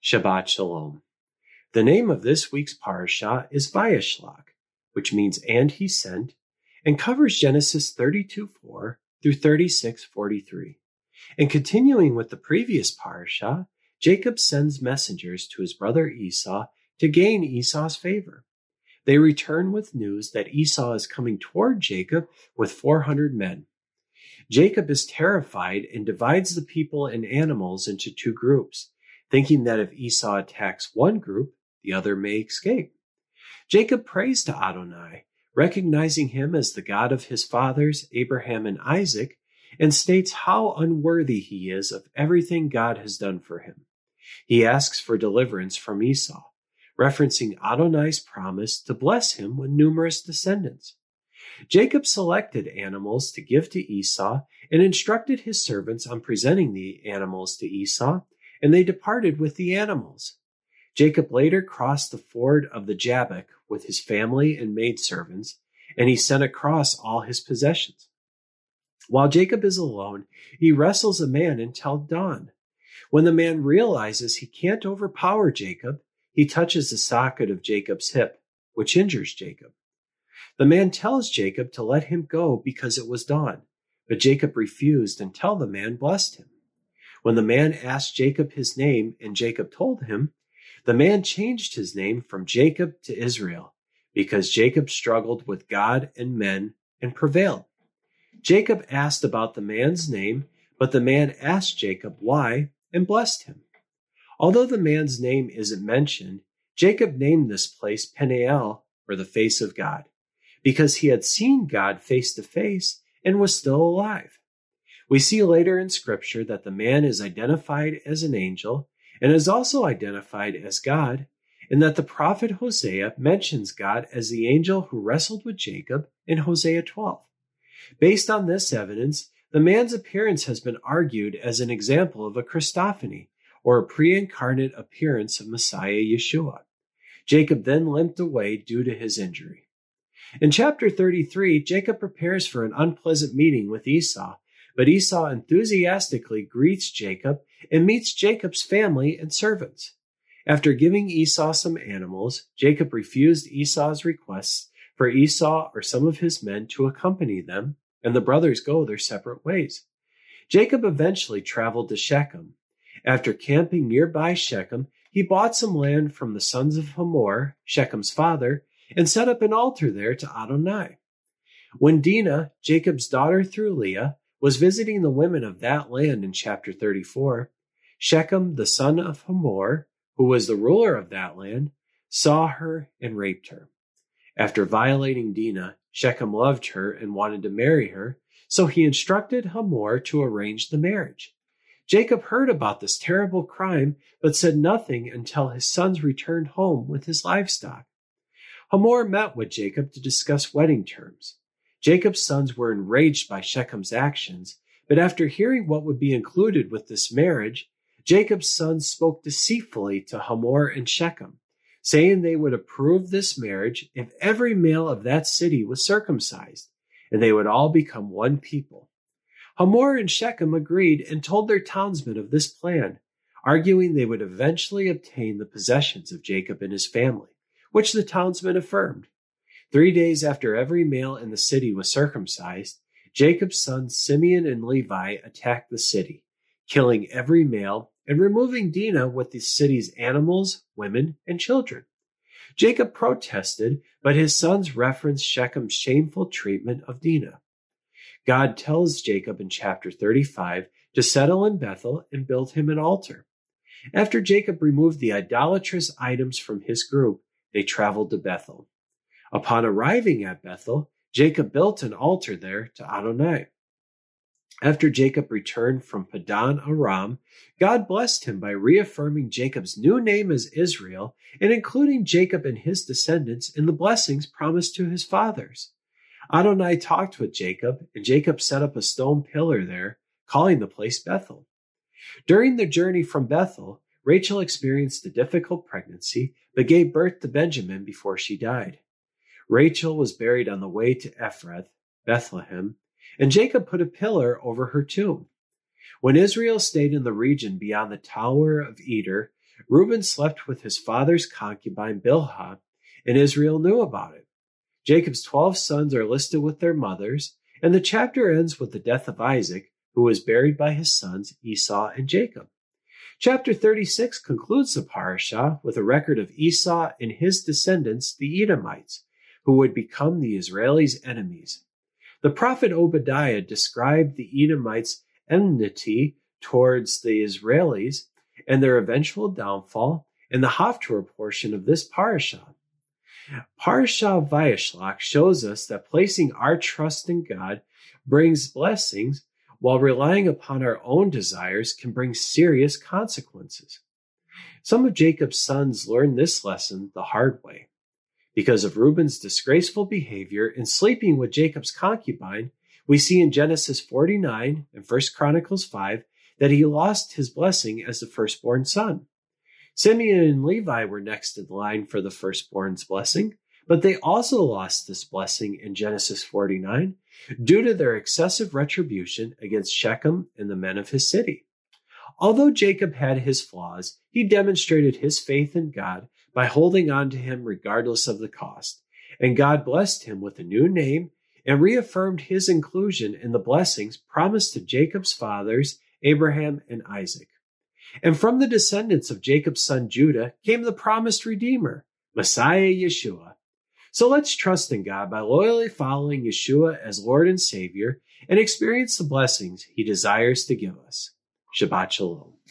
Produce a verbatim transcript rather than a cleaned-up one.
Shabbat Shalom. The name of this week's parasha is Vayishlach, which means "and he sent," and covers Genesis thirty-two four through thirty-six forty-three. And continuing with the previous parasha, Jacob sends messengers to his brother Esau to gain Esau's favor. They return with news that Esau is coming toward Jacob with four hundred men. Jacob is terrified and divides the people and animals into two groups, thinking that if Esau attacks one group, the other may escape. Jacob prays to Adonai, recognizing him as the God of his fathers, Abraham and Isaac, and states how unworthy he is of everything God has done for him. He asks for deliverance from Esau, referencing Adonai's promise to bless him with numerous descendants. Jacob selected animals to give to Esau and instructed his servants on presenting the animals to Esau, and they departed with the animals. Jacob later crossed the ford of the Jabbok with his family and maidservants, and he sent across all his possessions. While Jacob is alone, he wrestles a man until dawn. When the man realizes he can't overpower Jacob, he touches the socket of Jacob's hip, which injures Jacob. The man tells Jacob to let him go because it was dawn, but Jacob refused until the man blessed him. When the man asked Jacob his name and Jacob told him, the man changed his name from Jacob to Israel because Jacob struggled with God and men and prevailed. Jacob asked about the man's name, but the man asked Jacob why and blessed him. Although the man's name isn't mentioned, Jacob named this place Peniel, or the face of God, because he had seen God face to face and was still alive. We see later in Scripture that the man is identified as an angel and is also identified as God, and that the prophet Hosea mentions God as the angel who wrestled with Jacob in Hosea twelve. Based on this evidence, the man's appearance has been argued as an example of a Christophany, or a pre-incarnate appearance of Messiah Yeshua. Jacob then limped away due to his injury. In chapter thirty-three, Jacob prepares for an unpleasant meeting with Esau, but Esau enthusiastically greets Jacob and meets Jacob's family and servants. After giving Esau some animals, Jacob refused Esau's requests for Esau or some of his men to accompany them, and the brothers go their separate ways. Jacob eventually traveled to Shechem. After camping nearby Shechem, he bought some land from the sons of Hamor, Shechem's father, and set up an altar there to Adonai. When Dinah, Jacob's daughter through Leah, was visiting the women of that land in chapter thirty-four, Shechem, the son of Hamor, who was the ruler of that land, saw her and raped her. After violating Dinah, Shechem loved her and wanted to marry her, so he instructed Hamor to arrange the marriage. Jacob heard about this terrible crime, but said nothing until his sons returned home with his livestock. Hamor met with Jacob to discuss wedding terms. Jacob's sons were enraged by Shechem's actions, but after hearing what would be included with this marriage, Jacob's sons spoke deceitfully to Hamor and Shechem, saying they would approve this marriage if every male of that city was circumcised, and they would all become one people. Hamor and Shechem agreed and told their townsmen of this plan, arguing they would eventually obtain the possessions of Jacob and his family, which the townsmen affirmed. Three days after every male in the city was circumcised, Jacob's sons Simeon and Levi attacked the city, killing every male and removing Dinah with the city's animals, women, and children. Jacob protested, but his sons referenced Shechem's shameful treatment of Dinah. God tells Jacob in chapter thirty-five to settle in Bethel and build him an altar. After Jacob removed the idolatrous items from his group, they traveled to Bethel. Upon arriving at Bethel, Jacob built an altar there to Adonai. After Jacob returned from Padan Aram, God blessed him by reaffirming Jacob's new name as Israel and including Jacob and his descendants in the blessings promised to his fathers. Adonai talked with Jacob, and Jacob set up a stone pillar there, calling the place Bethel. During the journey from Bethel, Rachel experienced a difficult pregnancy, but gave birth to Benjamin before she died. Rachel was buried on the way to Ephrath, Bethlehem, and Jacob put a pillar over her tomb. When Israel stayed in the region beyond the Tower of Eder, Reuben slept with his father's concubine Bilhah, and Israel knew about it. Jacob's twelve sons are listed with their mothers, and the chapter ends with the death of Isaac, who was buried by his sons Esau and Jacob. Chapter thirty-six concludes the parashah with a record of Esau and his descendants, the Edomites, who would become the Israelis' enemies. The prophet Obadiah described the Edomites' enmity towards the Israelis and their eventual downfall in the Haftorah portion of this parashah. Parashah Vayishlach shows us that placing our trust in God brings blessings, while relying upon our own desires can bring serious consequences. Some of Jacob's sons learned this lesson the hard way. Because of Reuben's disgraceful behavior in sleeping with Jacob's concubine, we see in Genesis forty-nine and First Chronicles five that he lost his blessing as the firstborn son. Simeon and Levi were next in line for the firstborn's blessing, but they also lost this blessing in Genesis forty-nine due to their excessive retribution against Shechem and the men of his city. Although Jacob had his flaws, he demonstrated his faith in God by holding on to him regardless of the cost, and God blessed him with a new name and reaffirmed his inclusion in the blessings promised to Jacob's fathers, Abraham and Isaac. And from the descendants of Jacob's son Judah came the promised Redeemer, Messiah Yeshua. So let's trust in God by loyally following Yeshua as Lord and Savior and experience the blessings he desires to give us. Shabbat Shalom.